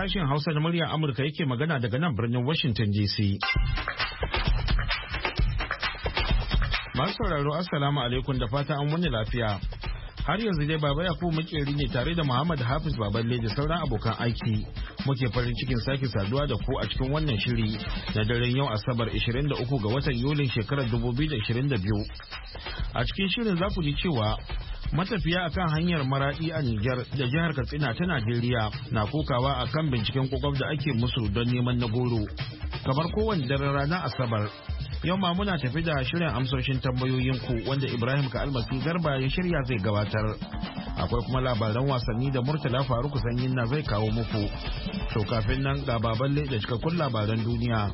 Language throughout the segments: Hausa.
sashen Hausa na muryar Amurka yake magana daga nan birnin Washington DC. Masu sauraro Assalamu alaikum da fata an wani lafiya. Har yanzu dai Baba Yakubu Makeri ne tare da Muhammad Hafiz Baballe da sauran abokan aiki. Muke farin cikin sake saduwa da ku a cikin wannan shiri na daren yau Asabar 23 ga watan Yulin shekarar 2022. A cikin shirin za ku ji cewa matafiya akan hanyar Maradi a Nijar da jihar Katsina ta Najeriya na kokawa akan binciken kwakwaf da ake musu don neman na goro. Kamar kowane daren ranar Asabar, yau ma muna tafi da shirin amsoshin tambayoyinku wanda Ibrahim Ka'almasi Garba ya shirya zai gabatar. Akwai kuma labaran wasanni da Murtala Faruku Sanyin na zai kawo muku. To kafin nan ga Baballe da cikakkun labaran duniya.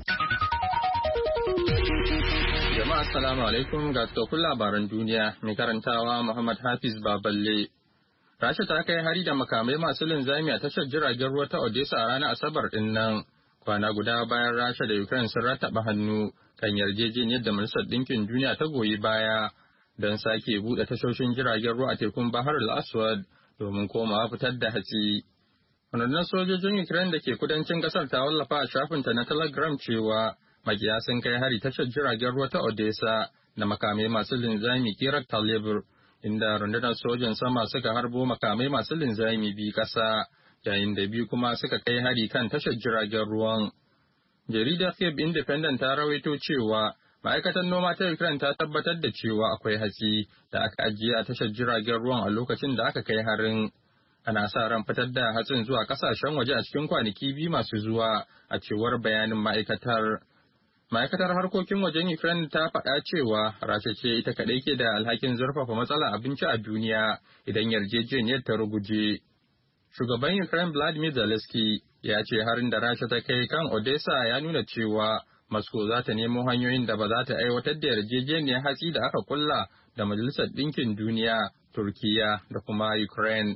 Jama'a assalamu alaikum ga cikakkun labaran duniya mai karantawa Muhammad Hafiz Baballe. Rasha ta kai hari da makamai masu linzami a tashar jiragen ruwa ta Odessa a ranar Asabar din nan. Kwana guda bayan Rasha da Ukraine sun rattaba hannu kan yarjejeniyar da Majalisar Ɗinkin Duniya ta goyi baya don sake buɗe tashoshin jiragen ruwa a tekun Bahar al-Aswad domin komawa fitar da hatsi. Rundunar sojojin Ukraine da ke kudancin ƙasar ta wallafa a shafinta na Telegram cewa makiya sun kai hari tashar jiragen ruwa ta Odessa da makamai masu linzami kirar Talibur, inda rundunar sojan sama suka harbo makamai masu linzami biyu ƙasa, yayin da biyu kuma suka kai hari kan tashar jiragen ruwan. Jaridar Kyiv Independent ta rawaito cewa ma'aikatar noma ta Ukraine ta tabbatar da cewa akwai hatsi da aka ajiye a tashar jiragen ruwan a lokacin da aka kai harin. Ana sa ran fitar da hatsin zuwa kasashen waje a cikin kwanaki biyu masu zuwa, a cewar bayanin ma'aikatar. Ma'aikatar harkokin wajen Ukraine ta faɗa cewa Rasha ce ita kaɗai ke da alhakin zurfafa matsalar abinci a duniya idan yarjejeniyar ta ruguje. Shugaban Ukraine Vladimir Zelensky ya ce harin da Rasha ta kai kan Odessa ya nuna cewa Moscow za ta nemo hanyoyin da ba za ta aiwatar da yarjejeniyar hatsi da aka kulla da Majalisar Ɗinkin Duniya, Turkiya da kuma Ukraine.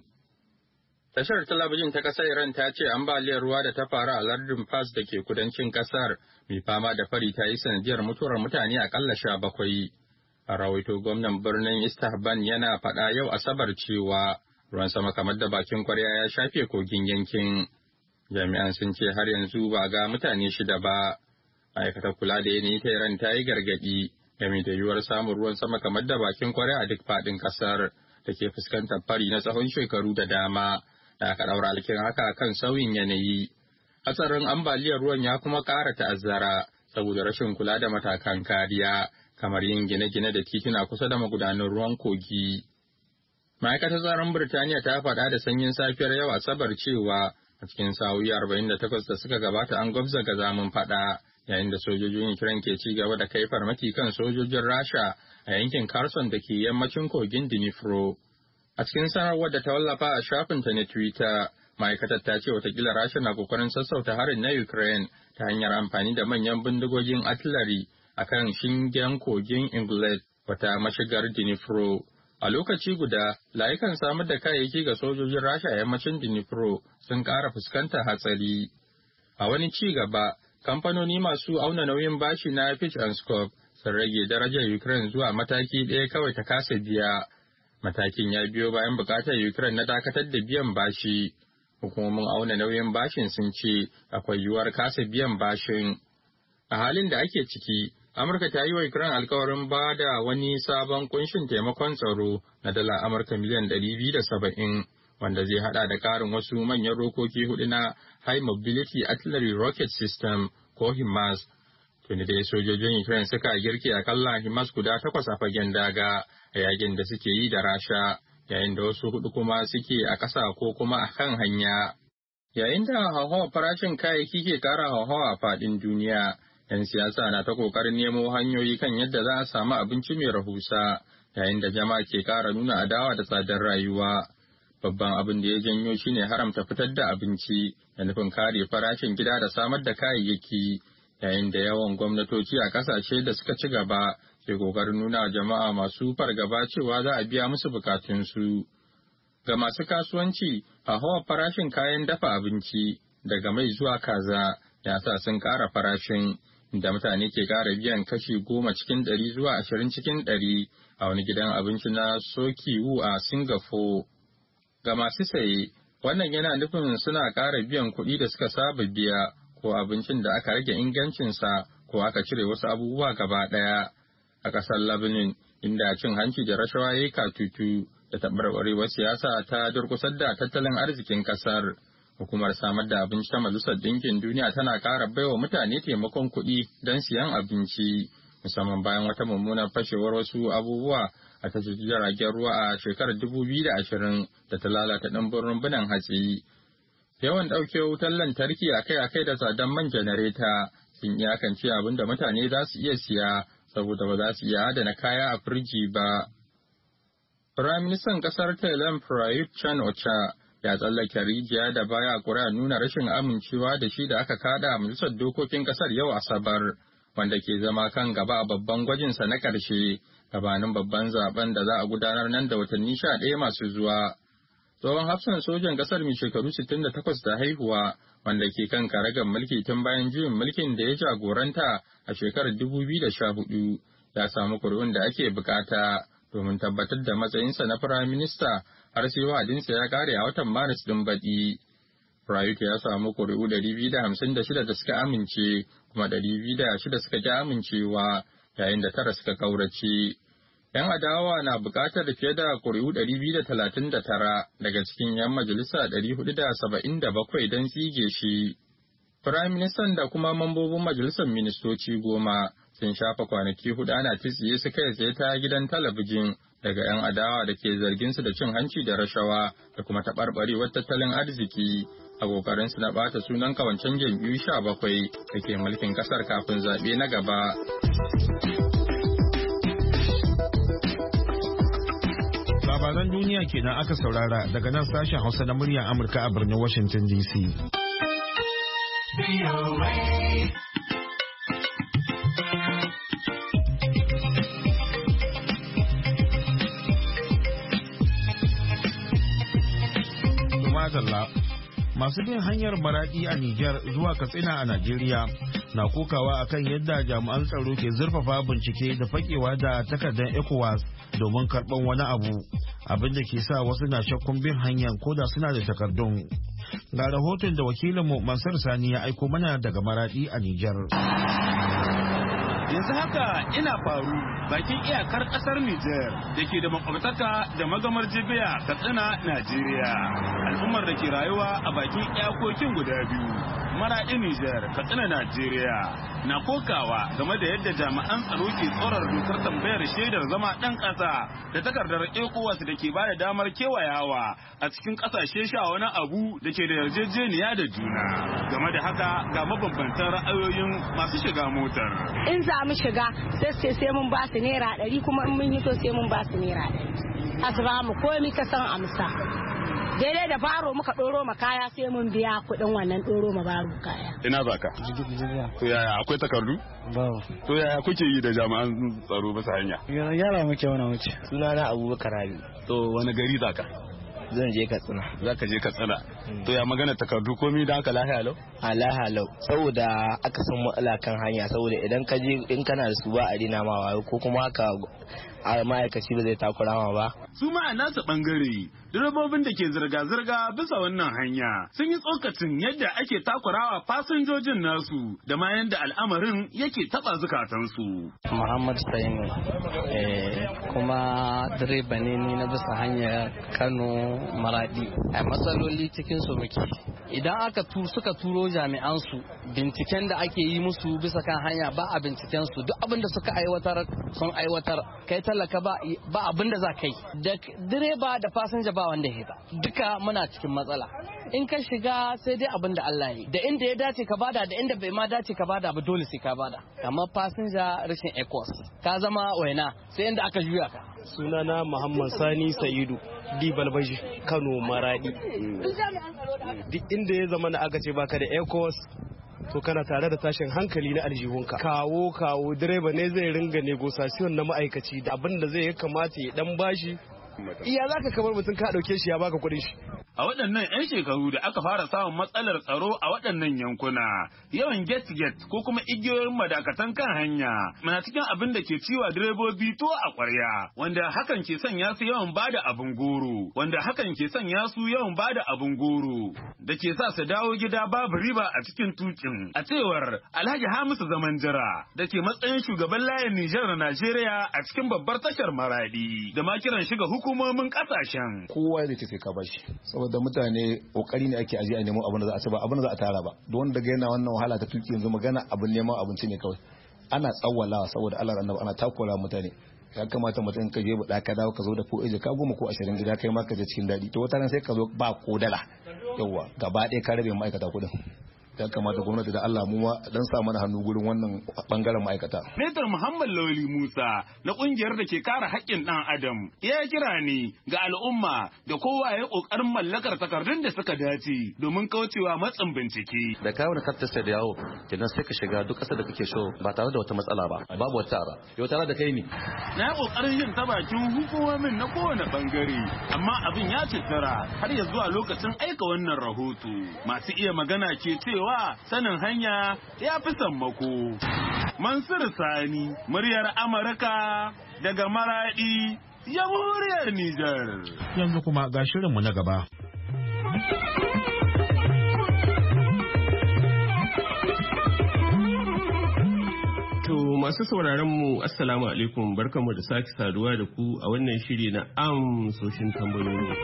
Tashar talabijin ta ƙasar Iran ta ce ambaliyar ruwa da ta faru a lardin Fars da ke kudancin ƙasar mai fama da fari ta yi sanadiyar mutuwar mutane akalla 17. A rawaito gwamnan birnin Istahban yana faɗa yau Asabar cewa ruwan sama kamar da bakin kwarya ya shafe kogin yankin. Jami'an sun ce har yanzu ba ga mutane 6 ba. Ma'aikatar kula da yanayi ta Iran ta yi gargaɗi game da yiwuwar samun ruwan sama kamar da bakin kwarya a duk faɗin ƙasar da ke fuskantar fari na tsawon shekaru da dama. Da aka ɗaura alkin haka kan sauyin yanayi. Hatsarin ambaliyar ruwan ya kuma ƙara ta'azzara saboda rashin kula da matakan kariya, kamar yin gine-gine da tituna kusa da magudanan ruwan kogi. Ma'aikatar tsaron Birtaniya ta faɗa da sanyin safiyar yau Asabar cewa a cikin sa'o'i 48 da suka gabata an gwabza gazamin faɗa, yayin da sojojin Ukraine ke ci gaba da kai farmaki kan sojojin Rasha a yankin Kherson da ke yammacin kogin Dnipro. A cikin sanarwar da ta wallafa a shafinta na Twitter, ma'aikatar ta ce watakila Rasha na kokarin sassauta harin na Ukraine ta hanyar amfani da manyan bindigogin artillery a kan shingen kogin Inglet, wata mashigar Dnipro. A lokaci guda, layukan samar da kayayyaki ga sojojin Rasha a yammacin Dnipro sun ƙara fuskantar hatsari. A wani ci gaba, kamfanoni masu auna nauyin bashi na Fitch and Scope sun rage darajar Ukraine zuwa mataki ɗaya kawai ta kasa biya. Matakin ya biyo bayan bukatar Ukraine na dakatar da biyan bashi. Hukumomin auna nauyin bashin sun ce akwai yiwuwar kasa biyan bashin. A halin da ake ciki, Amurka ta yi wa Ukraine alkawarin ba da wani sabon kunshin taimakon tsaro na dala Amurka miliyan 270, wanda zai hada da karin wasu manyan rokoki 4 na High Mobility Artillery Rocket System ko HIMARS. Tuni dai sojojin Ukraine suka girke akalla HIMARS guda 8 a fagen daga a yakin da suke yi da Rasha, yayin da wasu 4 kuma suke a ƙasa ko kuma a kan hanya. Yayin da hauhawar farashin kayayyaki ke ƙara hauhawa a faɗin duniya, 'yan siyasa na ta ƙoƙarin nemo hanyoyi kan yadda za a samu abinci mai rahusa, yayin da jama'a ke ƙara nuna adawa da tsadar rayuwa. Babban abin da ya janyo shine haramta fitar da abinci da nufin kare farashin gida da samar da kayayyaki, yayin da yawan gwamnatoci a ƙasashe da suka ci gaba ke ƙoƙarin nuna jama'a masu fargaba cewa za a biya musu bukatunsu. Ga masu kasuwanci, hauhawar farashin kayan dafa abinci daga mai zuwa kaza ya sa sun ƙara farashin, da mutane ke ƙara biyan kashi 10 cikin 100 zuwa 20 cikin 100 a wani gidan abinci na Sokiwu a Singapore. Ga masu saye, Wannan yana nufin suna ƙara biyan kuɗi da suka saba biya ko abincin da aka rage ingancinsa ko aka cire wasu abubuwa gaba ɗaya. A ƙasar Lebanon, inda cin hanci da rashawa ya yi katutu da taɓarɓarewar siyasa ta durƙusar da tattalin arzikin ƙasar. Hukumar samar da abinci ta Majalisar Ɗinkin Duniya tana ƙara baiwa mutane taimakon kuɗi don siyan abinci, musamman bayan wata mummunar fashewar wasu abubuwa a tashar jiragen ruwa a shekarar 2020 da ta lalata ɗimbin rumbunan hatsi. Yawan ɗauke wutar lantarki akai-akai da tsadar man janareta sun iyakance abin da mutane za su iya siya saboda ba za su iya adana kaya a firiji ba. Firaministan ƙasar Thailand Prayut Chan-o-cha ya tsallake rijiya da baya ƙuri'a nuna rashin amincewa da shi da aka kada a majalisar dokokin ƙasar yau Asabar, wanda ke zama kan gaba a babban gwajinsa na ƙarshe gabanin babban zaben da za a gudanar nan da watanni 11 masu zuwa. Tsohon hafsan sojan ƙasar mai shekaru 68 da haihuwa, wanda ke kan karagar mulki tun bayan juyin mulkin da ya jagoranta a shekarar 2014, ya samu kuri'un da ake bukata domin tabbatar da matsayinsa na firaminista har sai wa'adinsa ya kare a watan Maris ɗin baɗi. Prayut ya samu kuri'u 256 da suka amince, kuma 206 suka ƙi amincewa, yayin da 9 suka kaurace. 'Yan adawa na buƙatar fiye da kuri'u 239 daga cikin 'yan majalisa 477 don tsige shi. Firaministan da kuma mambobin majalisar ministoci 10 sun shafa kwanaki 4 ana tsiye su kai tsaye ta gidan talabijin daga 'yan adawa da ke zargin su da cin hanci da rashawa da kuma taɓarɓarewar tattalin arziki a ƙoƙarinsu na ɓata sunan kawancen jam'iyyu 17 da ke mulkin ƙasar kafin zaɓe na gaba. Labaran duniya kenan aka saurara daga nan sashen Hausa na muryar Amurka a birnin Washington DC. Masu bin hanyar Maradi a Nijar zuwa Katsina a Najeriya na kokawa akan yadda jami'an tsaro ke zurfafa bincike da fakewa da takardar ECOWAS domin karɓan wani abu, abin da ke sa wasu na shakkun bin hanyar koda suna da takardun. Ga rahoton da wakilinmu Mansur Sani ya aiko mana daga Maradi a Nijar. Yanzu haka ina faru bakin iyakar kasar Nijar da ke da makwabtaka da magamar Jibiya Katsina, Najeriya. Al'ummar da ke rayuwa a bakin iyakokin guda biyu, Maradi Nijar, Katsina, Najeriya, na kokawa game da yadda jami'an tsaro ke tsorar dokar tambayar shaidar zama ɗan ƙasa da takardar ECOWAS da ke bada damar kewayawa a cikin ƙasashe 10 wani abu da ke da yarjejeniya da juna. Game da haka ga mabambantan ra'ayoyin masu shiga motar. In za mu shiga sai mun ba su naira 100, kuma in mun hito sai mun ba su naira 100. Asba mu komi ka san amsa. Daidai da baro muka ɗoro ma kaya sai mun biya kuɗin wannan ɗoro ma baro kaya. Ina za ka? To yaya akwai takardu? Babu. To yaya kuke yi da jami'an tsaro bisa hanya? Yara muke wani wuce. Sunana Abubakar Rabi. To wani gari za ka? Zan je Katsina. Za ka je Katsina. To ya magana takardu komi da aka lahiya lau? A lahiya lau. Saboda aka san matsala kan hanya, saboda idan ka je in kana da su ba a dina ma wayo ko kuma haka ma'aikaci ba zai takura ma ba. Su ma a nasa bangare direbobin da ke zirga-zirga bisa wannan hanya sun yi tsokacin yadda ake takurawa fasinjojin nasu da ma yadda al'amarin yake taba zukatansu. Muhammad Sainu kuma direba ne ni na bisa hanyar Kano Maradi. A matsaloli cikin su muke. Idan aka suka turo jami'an su, binciken da ake yi musu bisa kan hanya ba a binciken su, duk abin da suka aiwatar sun aiwatar. Kai talaka ba abin da za kai. Da direba da fasinja ba wanda ya ba, duka muna cikin matsala. In ka shiga sai dai abin da Allah ya yi, da inda ya dace ka bada da inda bai ma dace ka bada ba, dole sai ka bada. Kamar fasinja rashin ECOWAS ka zama waina sai inda aka juya ka. Sunana Muhammad Sani Sa'idu, Di Balbaji, Kano Maradi. Duk inda ya zama na aka ce baka da ECOWAS to kana tare da tashin hankali na aljihunka. Kawo direba ne zai ringa negosasiyon na ma'aikaci da abin da zai kamata ya dan bashi. Iya za ka kamar mutum ka ɗauke shi ya baka kuɗin shi. a waɗannan 'yan shekaru da aka fara samun matsalar tsaro a waɗannan yankuna. Yawan get-get ko kuma igiyoyin madakatan kan hanya na cikin abin da ke ciwa direbobi to a ƙwarya, wanda hakan ke sanya su yawan bada abin goro, da ke sa su dawo gida babu riba a cikin tukin. A cewar Alhaji Hamisu Zaman Jira da ke matsayin shugaban layin Nijar na Najeriya a cikin babbar tashar Maradi da ma kiran shiga hukumomin kasashen. Kowa zai ce sai ka bashi saboda mutane kokari ne ake aje a nemo abin da za a ci ba abin da za a tara ba. Don wanda ga yana wannan wahala ta tuki yanzu magana abin neman abinci ne kawai. Ana tsawwalawa saboda Allah annabi ana takura mutane. Ya kamata mutum ka je buɗa ka dawo ka zo da ko eje ka 10 ko 20 gida kai ma ka je cikin daɗi to wata ran sai ka zo ba ko dala yawa gaba ɗaya ka rabe ma'aikata kuɗin. Ya kamata gwamnati da Allah mu dan sa mana hannu gurin wannan bangaren ma'aikata. Metar Muhammad Lawali Musa na kungiyar da ke kare haƙƙin ɗan Adam ya kira ni ga al'umma da kowa ya kokarin mallakar takardun da suka dace domin kaucewa matsin bincike. Da kawo da kartar da yawo kenan sai ka shiga duk ƙasar da kake so ba tare da wata matsala ba babu wata tara. Yau tare da kai ne. Na kokarin yin ta bakin hukumomin na kowane bangare amma abin ya cittara har ya zuwa lokacin aika wannan rahoto. Masu iya magana ke cewa sanin hanya ya fi sammako. Mansur Sani, muryar Amurka daga Maradi, Jamhuriyar Nijar. Yanzu kuma ga shirinmu na gaba. To masu sauraron mu assalamu alaikum barkamu da sake saduwa da ku a wannan shiri na amsoshin tambayoyi.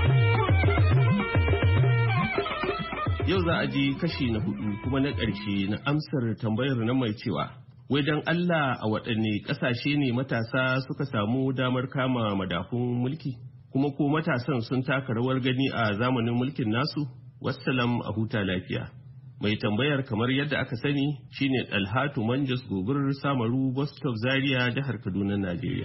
Yau za a ji kashi na 4 kuma na ƙarshe na amsar tambayar na mai cewa wai dan Allah a waɗanne ƙasashe ne matasa suka samu damar kama madafun mulki kuma ko matasan sun taka rawar gani a zamanin mulkin nasu. Wassalam a huta lafiya. Mai tambayar kamar yadda aka sani shine Dalhatu Manjas Gobir Samaru Bostop Zaria jihar Kaduna Najeriya.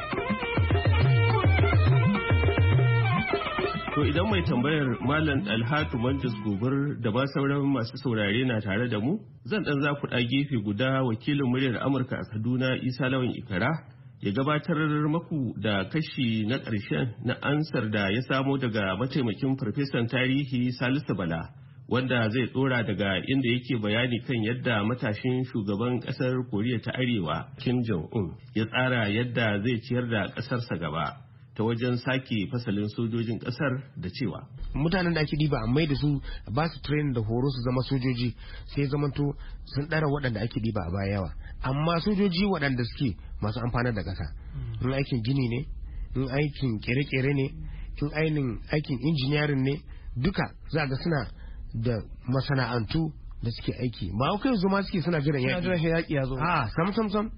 To idan mai tambayar Malam Dalhatu Manjas Gobir da ba sauran masu saurare na tare da mu, zan dan za ku ɗa gefe guda wakilin muryar Amurka a Kaduna Isa Lawan Ikara ya gabatar maku da kashi na ƙarshen na ansar da ya samo daga mataimakin farfesan tarihi Salisu Bala, wanda zai tsora daga inda yake bayani kan yadda matashin shugaban ƙasar Koriya ta Arewa Kim Jong-un ya tsara yadda zai ciyar da ƙasarsa gaba ta wajen sake fasalin sojojin kasar da cewa mutanen da ake diba a mai da su ba su training da horo su zama sojoji sai zamanto sun ɗara waɗanda ake diba a baya yawa, amma sojoji waɗanda suke masu amfanar da ƙasa in aikin gini ne, in aikin kere-kere ne, in aikin injiniyarin ne, duka za ga suna da masana'antu da suke aiki ba kai zuma suke suna jiran yaƙi ya zo sam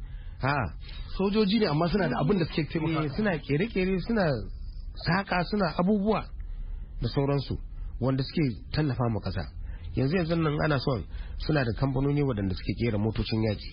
sojoji ne amma suna da abin da suke taimaka suna kere-kere suna saka suna abubuwa da sauransu wanda suke tallafa ma kasa. Yanzu nan ana son suna da kamfanoni waɗanda suke kera motocin yaki,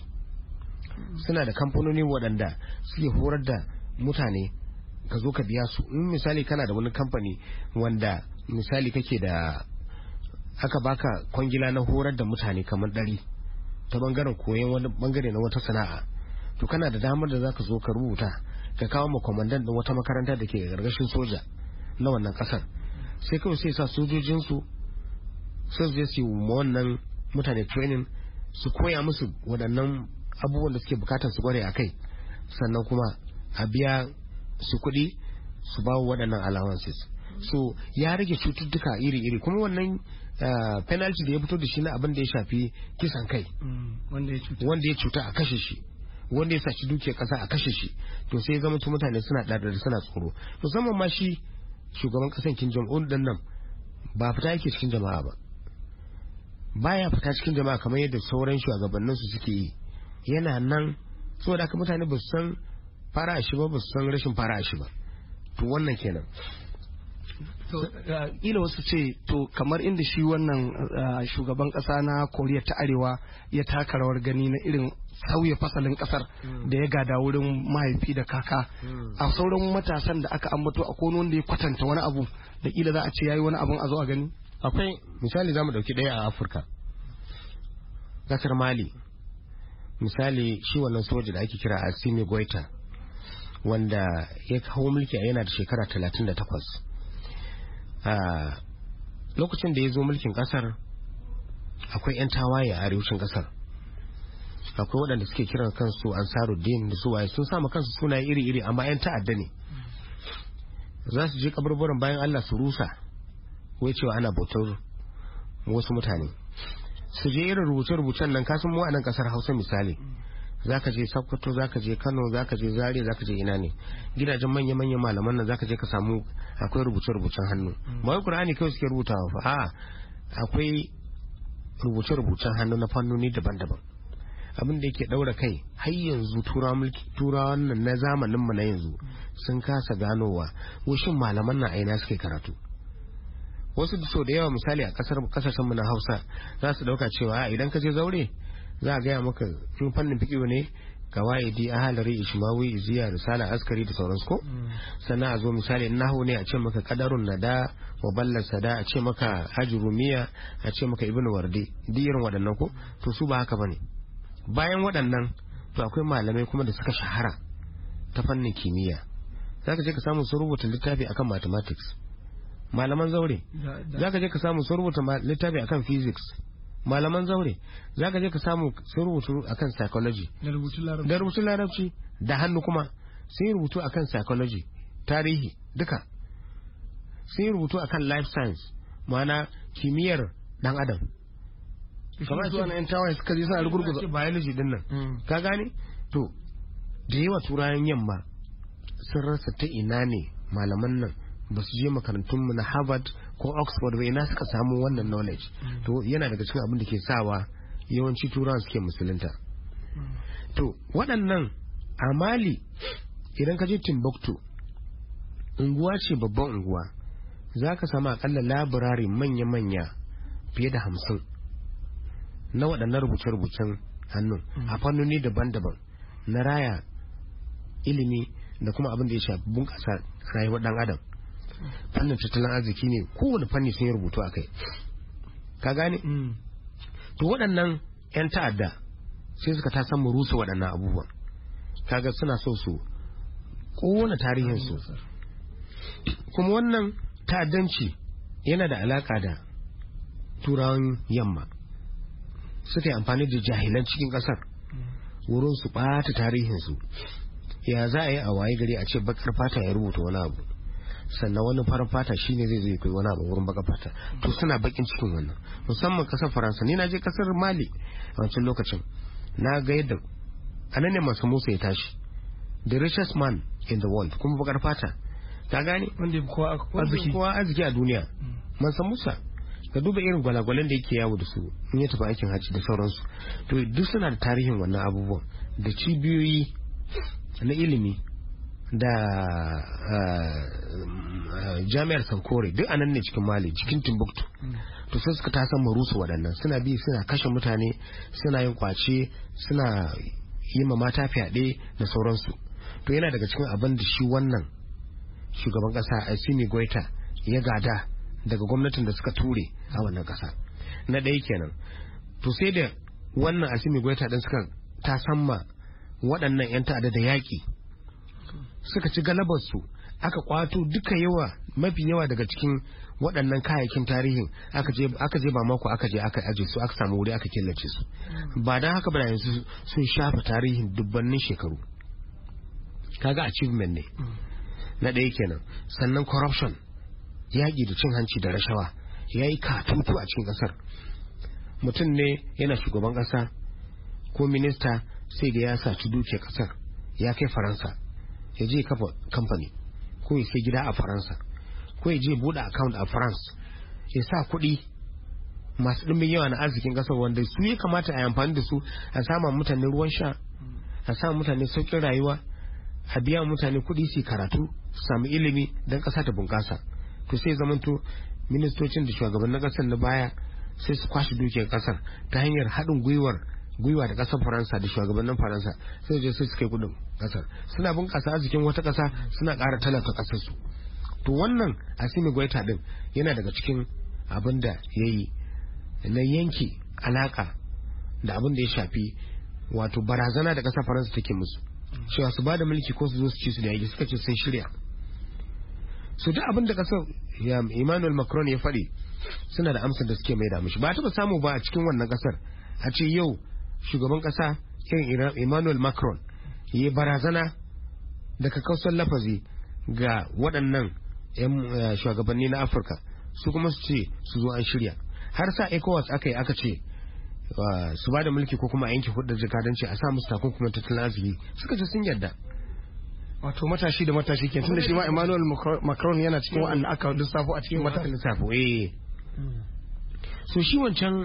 suna da kamfanoni waɗanda suke horar da mutane ka zo ka biya su. In misali kana da wani kamfani wanda misali kake da aka baka kwangila na horar da mutane kamar 100 ta bangaren koyon wani bangare na wata sana'a, to kana da damar da zaka zo ka rubuta ka kawo ma kwamandan din wata makaranta da ke gargashin soja na wannan kasar, sai kawai sai sa sojojinsu sai su je su yi wannan mutane training su koya musu waɗannan abubuwan da suke bukatar su kware a kai, sannan kuma a biya su kuɗi su ba waɗannan allowances. So ya rage cututtuka iri-iri, kuma wannan penalty da ya fito da shi na abin da ya shafi kisan kai wanda ya cuta a kashe shi, wanda ya saci dukiyar kasa a kashe shi, to sai zama mutane suna ɗaɗar suna tsoro. Musamman ma shi shugaban kasan Kim Jong-un din nan ba fita yake cikin jama'a ba, baya fita cikin jama'a kamar yadda sauran shugabannin su suke yi, yana nan saboda haka mutane ba su san fara shi ba su san rashin fara shi ba. To wannan kenan. Ila wasu ce to kamar inda shi wannan shugaban kasa na Koriya ta Arewa ya taka rawar gani na irin sauya fasalin kasar da ya gada wurin mahaifi da kaka, a sauran matasan da aka ambato a kono wanda ya kwatanta wani abu da kila za a ce yayi wani abun a zo a gani. Akwai misali zamu dauki daya a Afirka, kasar Mali. Misali shi wannan soja da ake kira Assimi Goita wanda ya kawo mulki a yana da shekara 38. lokacin da ya zo mulkin kasar akwai 'yan tawaye a arewacin kasar, akwai waɗanda suke kiran kansu Ansaruddin da su waye, sun sama kansu sunaye iri-iri amma 'yan ta'adda ne. Za su je kaburburan bayan Allah su rusa, wai cewa ana bautar wasu mutane. Su je irin rubuce-rubucen nan, kasan mu a nan kasar Hausa misali, zaka je Sokoto, zaka je Kano, zaka je Zaria, zaka je ina ne, gidajen manya-manyan malaman nan zaka je ka samu akwai rubuce-rubucen hannu. Ba wai Qur'ani kawai suke rubutawa fa, a'a akwai rubuce-rubucen hannu na fannoni daban-daban. Abin da yake daura kai har yanzu turawan nan na zamanin mu na yanzu sun kasa ganowa washin malaman nan aina suke karatu. Wasu so da yawa misali a kasashen mu na Hausa za su dauka cewa idan ka je zaure za a gaya maka in fannin fiqh ne kawaidi, ahalari, ishmawi, iziya, risala, askari da sauransu ko. Sannan a zo misali in nahwu ne a ce maka qadarun nada wa ballar sada, a ce maka ajrumiya, a ce maka ibnu wardi, duk irin waɗannan ko. To su ba haka bane. Bayan waɗannan to akwai malamai kuma da suka shahara ta fannin kimiyya, zaka je ka samu su rubuta littafi akan mathematics, malaman zaure. Zaka je ka samu su rubuta littafi akan physics, malaman zaure. Zaka je ka samu su rubutu akan psychology da rubutun larabci da hannu, kuma sun yi rubutu akan psychology, tarihi duka. Sun yi rubutu akan life science, ma'ana kimiyyar dan adam. Kamar zuwa na 'yan tawaye suka je suna rugurguza biology din nan, ka gane. To da yawa turayen yamma sun rasa ta ina ne malaman nan ba su je makarantun mu na Harvard ko Oxford ba, ina suka samu wannan knowledge. To yana daga cikin abin da ke sawa yawanci turawan suke musulunta. To waɗannan a Mali idan ka je Timbuktu, unguwa ce babban unguwa, za ka samu akalla labirari manya-manya fiye da 50 na waɗannan rubuce-rubucen hannun a fannoni daban-daban na raya ilimi da kuma abin da ya shafi bunƙasa rayuwar ɗan adam. Fannin tattalin arziki ne, kowane fanni sun yi rubutu a kai, ka gane. To waɗannan 'yan ta'adda sai suka ta san rusa waɗannan abubuwan, kaga suna so su ƙona tarihinsu. Kuma wannan ta'addanci yana da alaƙa da turawan yamma, suka yi amfani da jahilan cikin kasar wurin su ɓata tarihinsu. Ya za a yi a waye gari a ce bakar fata ya rubuta wani abu, sannan wani farar fata shine zai zo kai wani abu wurin bakar fata. To suna bakin cikin wannan, musamman kasar Faransa. Ni na je kasar Mali a wancan lokacin, na ga yadda anan ne Mansa Musa ya tashi, the richest man in the world, kuma bakar fata, ka gane, wanda kowa arziki a duniya. Mansa Musa, ka duba irin gwalagwalan da yake yawo da su in ya tafi aikin hajji da sauransu. To duk suna da tarihin wannan abubuwan, da cibiyoyi na ilimi da jami'ar Sankore duk anan ne cikin Mali, cikin Timbuktu. To sai suka tasan marusu waɗannan, suna bi suna kashe mutane, suna yin kwace, suna yi ma mata fyaɗe da sauransu. To yana daga cikin abin da shi wannan shugaban ƙasa Assimi Goita ya gada daga gwamnatin da suka ture a wannan kasa. Na ɗaya kenan. To sai da wannan Assimi Goita din suka tasamma waɗannan 'yan ta'adda da yaƙi, suka ci galabarsu, aka kwato duka mafi yawa daga cikin waɗannan kayayyakin tarihin, aka je ba mako aka je aka aje su, aka samu wuri aka killace su. Ba dan haka ba yanzu sun shafa tarihin dubbannin shekaru. Kaga achievement ne. Na ɗaya kenan. Sannan corruption, yaƙi da cin hanci da rashawa ya yi katutu a cikin ƙasar. Mutum ne yana shugaban ƙasa ko minista, sai ga ya saci dukiyar ƙasar ya kai Faransa, ya je kafa kamfani, ko ya sai gida a Faransa, ko ya je buɗe account a France, ya sa kuɗi masu ɗumbin yawa na arzikin ƙasar wanda su ya kamata a yi amfani da su a sama mutane ruwan sha, a sama mutane sauƙin rayuwa, a biya mutane kuɗi su karatu, su samu ilimi don ƙasa ta bunƙasa. To sai zamanto ministocin da shugabannin kasar na baya sai su kwashe dukiyar kasar ta hanyar haɗin gwiwa da kasar Faransa da shugabannin Faransa, sai je sai su kai kudin kasar, suna bunƙasa arzikin wata ƙasa, suna ƙara talaka ƙasar su. To wannan Assimi Goita din yana daga cikin abin da yayi na yanke alaka da abin da ya shafi wato barazana da kasar Faransa take musu, cewa su bada mulki ko su zo su ci su da yaƙi. Suka ce sun shirya. so duk abin da kasar Emmanuel Macron ya faɗi suna da amsar da suke mai da mishi. Ba taɓa samu ba a cikin wannan kasar a ce yau shugaban kasa irin Emmanuel Macron ya barazana da kakkausar lafazi ga waɗannan shugabanni na Afirka su kuma su ce su zo an shirya. Har sa ECOWAS aka ce su ba da mulki ko kuma a yanke hudar jikadanci a sa musu takunkumin tattalin arziki suka ce sun yarda. Wato matashi da matashi ke tunda shi ma Emmanuel Macron yana cikin wa'anda aka lissafo a cikin matakan lissafo. So shi wancan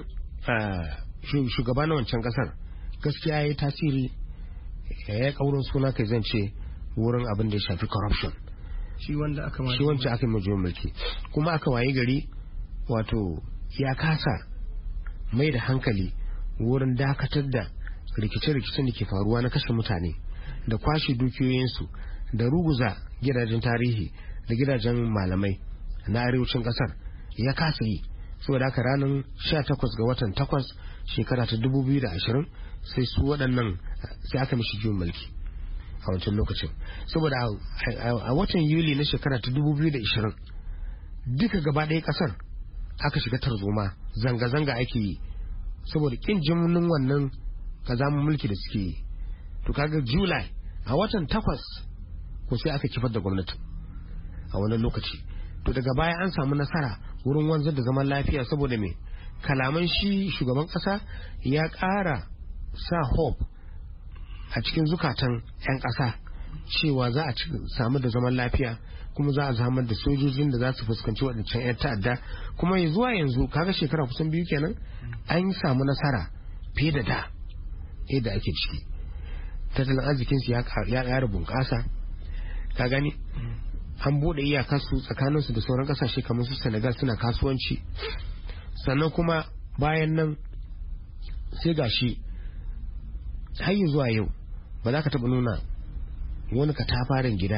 shugaba na wancan kasar gaskiya ya yi tasiri, ya kaurin suna kai zan ce wurin abin da ya shafi corruption. Shi wancan aka yi mulki kuma aka waye gari wato ya kasa mai da hankali wurin dakatar da rikice-rikicen da ke faruwa na kashe mutane da kwashe dukiyoyinsu da ruguza gidajen tarihi da gidajen malamai na arewacin kasar ya kasa yi. Saboda haka ranar 18 ga watan 8 shekara ta 2020 sai su waɗannan sai aka mishi juyin mulki a wancan lokacin. Saboda a watan Yuli na shekara ta 2020 duka gaba ɗaya kasar aka shiga tarzoma, zanga-zanga ake yi saboda kin jimnin wannan kazamin mulki da suke yi. To kaga July a watan 8 ko sai aka kifar da gwamnati a wannan lokaci. To daga baya an samu nasara wurin wanzar da zaman lafiya saboda me kalaman shi shugaban kasa ya ƙara sa hope a cikin zukatan 'yan ƙasa cewa za a samu da zaman lafiya kuma za a samar da sojojin da za su fuskanci waɗancan 'yan ta'adda. Kuma zuwa yanzu kaga shekara kusan 2 kenan an samu nasara fiye da da yadda ake ciki. Tattalin arzikinsu ya ƙara bunƙasa, ka gani an buɗe iyakarsu tsakaninsu da sauran ƙasashe kamar su Senegal suna kasuwanci. Sannan kuma bayan nan sai gashi har zuwa yau ba za ka taɓa nuna wani katafaren gida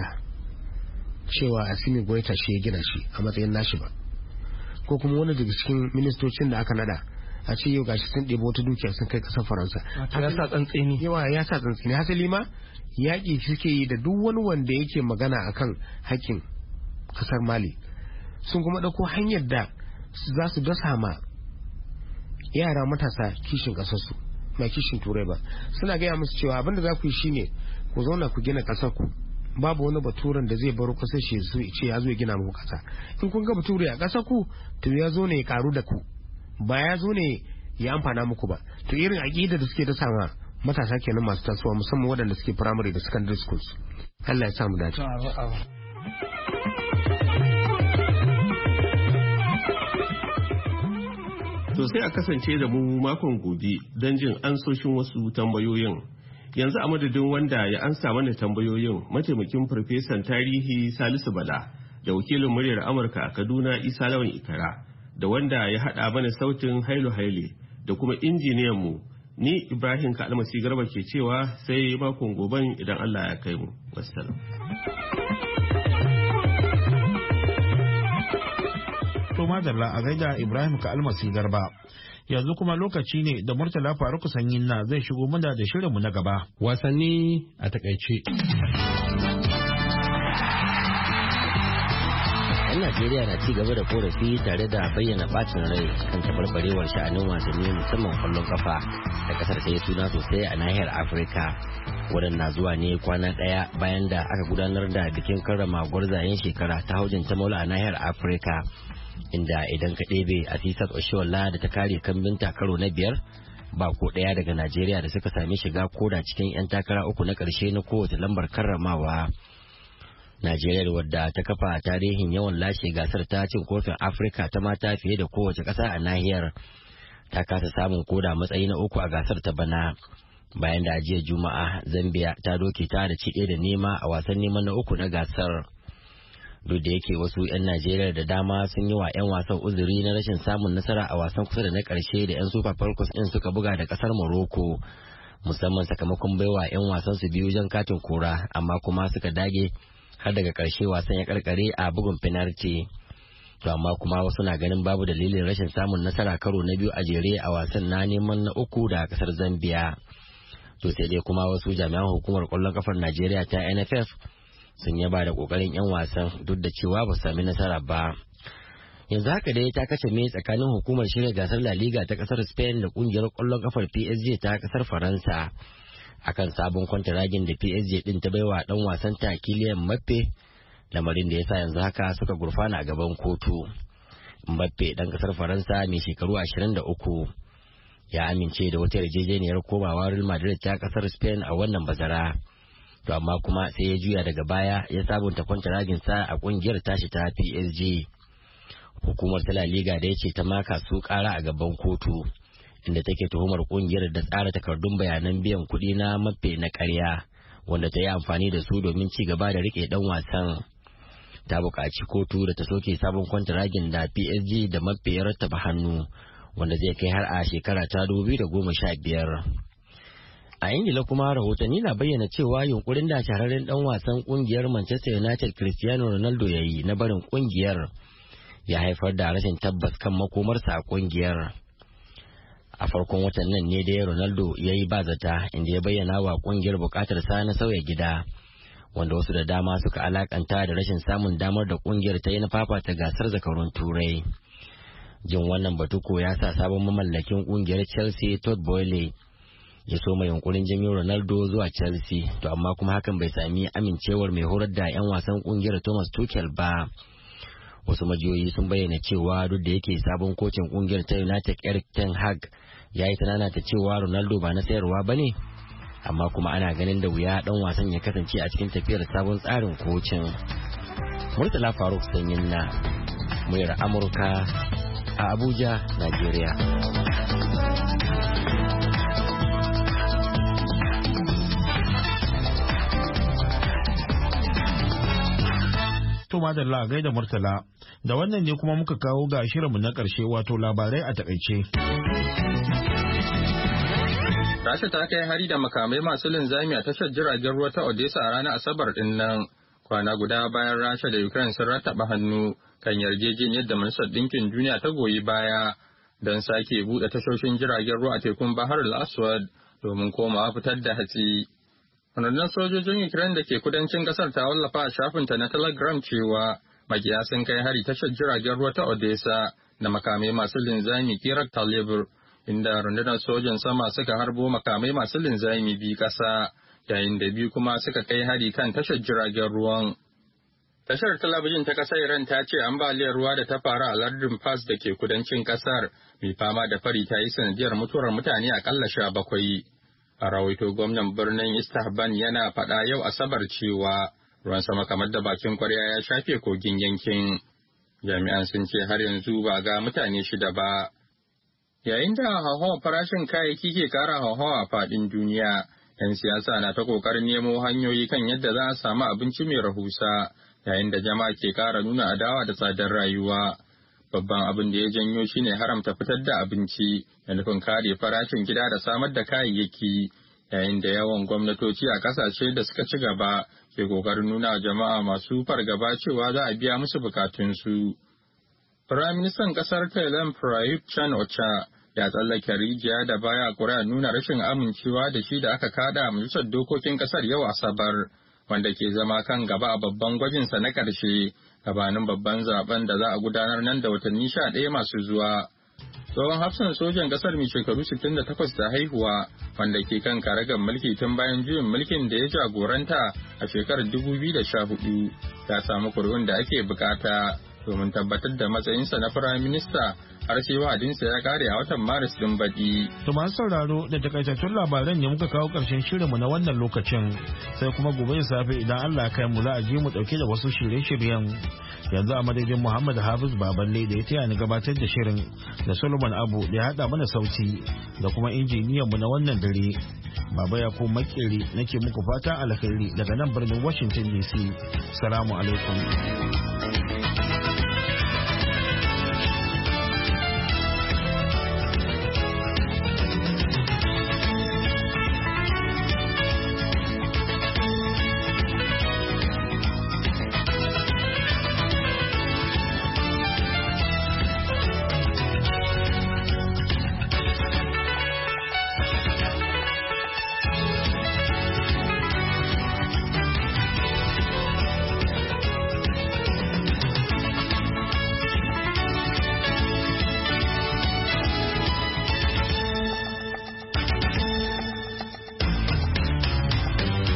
cewa Assimi Goita shi ya gina shi a matsayin nashi ba, ko kuma wani daga cikin ministocin da aka nada a ce yau gashi sun ɗebo wata dukiya sun kai ƙasar Faransa. Ya sa tsantseni. Ya sa tsantseni. Hasali ma yaƙi suke yi da duk wani wanda yake magana akan haƙƙin ƙasar Mali. Sun kuma ɗauko hanyar da za su dasa ma yara matasa kishin ƙasarsu ba kishin turai ba. Suna gaya musu cewa abinda za ku yi shine ku zauna ku gina ƙasar ku, babu wani baturen da zai baro ƙasar shi ce ya zo ya gina muku ƙasa. In kun ga bature a ƙasar ku to ya zo ne ya karu da ku, ba ya zo ne ya amfana muku ba. To irin aƙida da suke da sama matasa kenan masu tasowa musamman waɗanda suke primary da secondary schools. Allah ya samu dace. To sai a kasance da mu makon gobe don jin ansoshin wasu tambayoyin. Yanzu a madadin wanda ya ansa mana tambayoyin mataimakin farfesan tarihi Salisu Bala da wakilin muryar Amurka a Kaduna Isa Lawan Ikara da wanda ya haɗa mana sautin Hailu Haile da kuma injiniyan mu ni Ibrahim Kalmasi Garba ke cewa sai makon goben idan Allah ya kai mu. Wassalam. To madalla a gaida Ibrahim Kalmasi Garba. Yanzu kuma lokaci ne da Murtala Faruku Sanyin na zai shigo mana da shirinmu na gaba. Wasanni a takaice. Najeriya na ci gaba da korafi tare da bayyana bacin rai kan tabarbarewar sha'anin wasanni musamman kwallon kafa da kasar ta yi suna sosai a nahiyar Afirka. Waɗanda zuwa ne kwana ɗaya bayan da aka gudanar da bikin karrama gwarzayen shekara ta haujin ta maula a nahiyar Afirka, inda idan ka ɗebe Afisat Oshola da ta kare kambinta karo na 5 ba ko ɗaya daga Najeriya da suka sami shiga koda cikin 'yan takara 3 na ƙarshe na kowace lambar karramawa. Najeriya wadda ta kafa tarihin yawan lashe gasar ta cin kofin Afirka ta mata fiye da kowace ƙasa a nahiyar ta kasa samun koda matsayi na 3 a gasar ta bana, bayan da jiya Juma'a Zambia ta doke ta da ci 1 da nema a wasan neman na 3 na gasar. Duk da yake wasu 'yan Najeriya da dama sun yi wa 'yan wasan uzuri na rashin samun nasara a wasan kusa da na ƙarshe da 'yan Super Falcons ɗin suka buga da ƙasar Morocco, musamman sakamakon baiwa 'yan wasan su biyu jan katin kora, amma kuma suka dage har daga ƙarshe wasan ya karkare a bugun penalty. To amma kuma wasu na ganin babu dalilin rashin samun nasara karo na 2 a jere a wasan na neman na 3 da ƙasar Zambia. To sai dai kuma wasu jami'an hukumar ƙwallon kafar Najeriya ta NFF sun yaba da kokarin 'yan wasan duk da cewa ba su sami nasara ba. Yanzu haka dai ta kace me tsakanin hukumar shirya gasar La Liga ta kasar Spain da kungiyar kwallon kafar PSG ta kasar Faransa akan sabon kwantaragin da PSG din ta baiwa dan wasan ta Kylian Mbappe, lamarin da yasa yanzu haka suka gurfana a gaban kotu. Mbappe dan kasar Faransa mai shekaru 23 ya amince da wata yarjejeniyar komawa Real Madrid ta kasar Spain a wannan bazara. To amma kuma sai ya juya daga baya ya sabunta kwantaragin sa a kungiyar tashi ta PSG. Hukumar ta La Liga da yace ta maka su kara a gaban kotu inda take tuhumar kungiyar da tsara takardun bayanan biyan kuɗi na Mbappe na ƙarya wanda ta yi amfani da su domin ci gaba da rike dan wasan. Ta buƙaci kotu da ta soke sabon kwantaragin da PSG da Mbappe ya rattaba hannu wanda zai kai har a shekara ta 2015. A Ingila kuma rahotanni na bayyana cewa yunkurin da shahararren dan wasan kungiyar Manchester United Cristiano Ronaldo ya yi na barin kungiyar ya haifar da rashin tabbas kan makomarsa a kungiyar. A farkon watan nan ne dai Ronaldo ya yi bazata inda ya bayyana wa kungiyar bukatar sa na sauya gida, wanda wasu da dama suka alakanta da rashin samun damar da kungiyar ta yi na fafata gasar zakarun Turai. Jin wannan batuko ya sa sabon mamallakin kungiyar Chelsea Todd Boehly ya so mai yunkurin janyo Ronaldo zuwa Chelsea, to amma kuma hakan bai sami amincewar mai horar da 'yan wasan kungiyar Thomas Tuchel ba. Wasu majiyoyi sun bayyana cewa duk da yake sabon kocin kungiyar ta United Erik ten Hag ya yi ta cewa Ronaldo ba na sayarwa ba ne, amma kuma ana ganin da wuya dan wasan ya kasance a cikin tafiyar sabon tsarin kocin. Murtala Faruk Sanyin na muryar Amurka a Abuja, Najeriya. To madalla gaida Murtala, da wannan ne kuma muka kawo ga shirinmu na ƙarshe wato labarai a takaice. Rasha ta kai hari da makamai masu linzami a tashar jiragen ruwa ta Odessa a ranar Asabar din nan, kwana guda bayan Rasha da Ukraine sun rattaba hannu kan yarjejeniyar da Majalisar Ɗinkin Duniya ta goyi baya don sake buɗe tashoshin jiragen ruwa a tekun Bahar al-Aswad domin komawa fitar da hatsi. Rundunar sojojin Ukraine da ke kudancin kasar ta wallafa a shafinta na Telegram cewa makiya sun kai hari tashar jiragen ruwa ta Odessa da makamai masu linzami kirar Talibur, inda rundunar sojan sama suka harbo makamai masu linzami biyu ƙasa, yayin da biyu kuma suka kai hari kan tashar jiragen ruwan. Tashar talabijin ta ƙasar Iran ta ce ambaliyar ruwa da ta faru a lardin Fars da ke kudancin ƙasar mai fama da fari ta yi sanadiyar mutuwar mutane akalla 17. A rawaito gwamnan birnin Istahban yana faɗa yau Asabar cewa ruwan sama kamar da bakin kwarya ya shafe kogin yankin. Jami'an sun ce har yanzu ba ga mutane 6 ba. Yayin da hauhawar farashin kayayyaki ke ƙara hauhawa a faɗin duniya, 'yan siyasa na ta ƙoƙarin nemo hanyoyi kan yadda za a samu abinci mai rahusa, yayin da jama'a ke ƙara nuna adawa da tsadar rayuwa. Babban abin da ya janyo shine haramta fitar da abinci da nufin kare farashin gida da samar da kayayyaki, yayin da yawan gwamnatoci a kasashe da suka ci gaba ke kokarin nuna jama'a masu fargaba cewa za a biya musu bukatunsu. Firaministan kasar Thailand Prayut Chan-o-cha ya tsallake rijiya da baya ƙuri'a nuna rashin amincewa da shi da aka kada a majalisar dokokin kasar yau Asabar, wanda ke zama kan gaba a babban gwajinsa na ƙarshe gabanin babban zaben da za a gudanar nan da watanni 11 masu zuwa. Tsohon hafsan sojan ƙasar mai shekaru 68 da haihuwa, wanda ke kan karagar mulki tun bayan juyin mulkin da ya jagoranta a shekarar 2014, ya samu kuri'un da ake bukata domin tabbatar da matsayinsa na firayim minista har sai wa'adinsa ya kare a watan Maris din baɗi. To masu sauraro da takaitattun labaran ne muka kawo ƙarshen shirinmu na wannan lokacin, sai kuma gobe da safe idan Allah ya kai mu za a je mu ɗauke da wasu shirye-shiryen. Yanzu a madadin Muhammad Hafiz Baballe da ya taya ni gabatar da shirin, da Solomon Abu da ya haɗa mana sauti, da kuma injiniyanmu na wannan dare. Baba Yakubu Makeri nake muku fata alheri daga nan birnin Washington DC. Salamu alaikum.